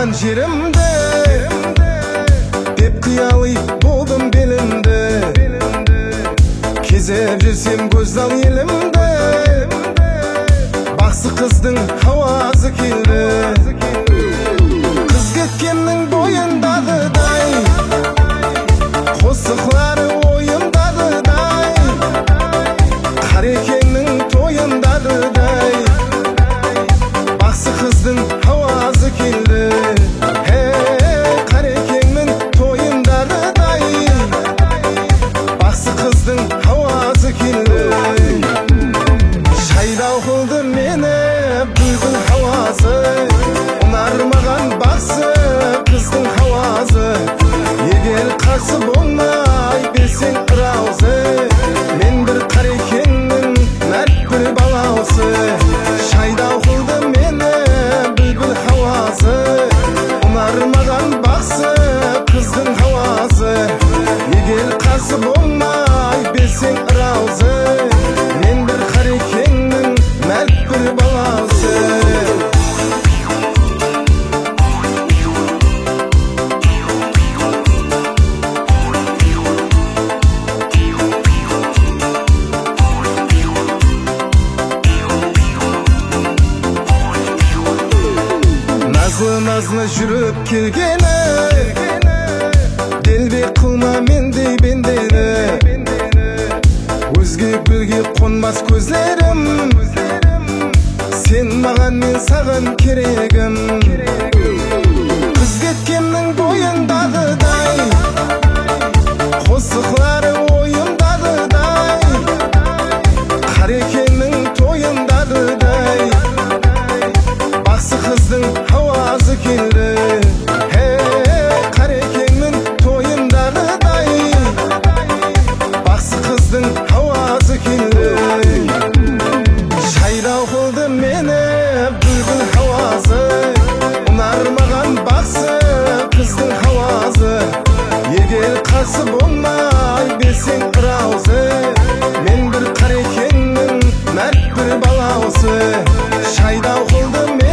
туған жерімді деп қиялай болдым белімді, кезіп жүрсем көздал елімді, бақсы қыздың хауасы келді. Қыз кеткеннің бойындағыдай, қосықлары ойымдағыдай, қарекеңнің тойындағыдай, бақсы қыздың хауасы келді. Қарекеңнің тойындағыдай, бақсы қыздың хауасы келді. Шайдау қылды мені бүлбүл хауасы, ұнармаған бақсы қыздың хауасы. Егер қарсы болмай берсең ыраузы, мен бір қарекеңнің мәрт бір балаусы. Шайдау қылды мені бүлбүл хауасы, ұнармаған бақсы қыздың хауасы. Егер қарсы болмай берсең ыраузы, мен бір қарекеңнің мәрт бір балаусы. Назлы жүріп келгені, делбек қылма мендей бендені. Өзге гүлге қонмас көзлерім, сен маған мен саған керегім. Қыз кеткеннің бойындағыдай, қосықлары ойымдағыдай, қарекеңнің тойындағыдай, бақсы қыздың хауасы келді. Қарекеңнің тойындағыдай, бақсы қыздың хауасы келді. Шайдау қылды мені бүлбүл хауасы, ұнармаған бақсы қыздың хауасы. Егер қарсы болмай берсең ыраузы, мен бір қарекеңнің мәрт бір балаусы. Шайдау қылды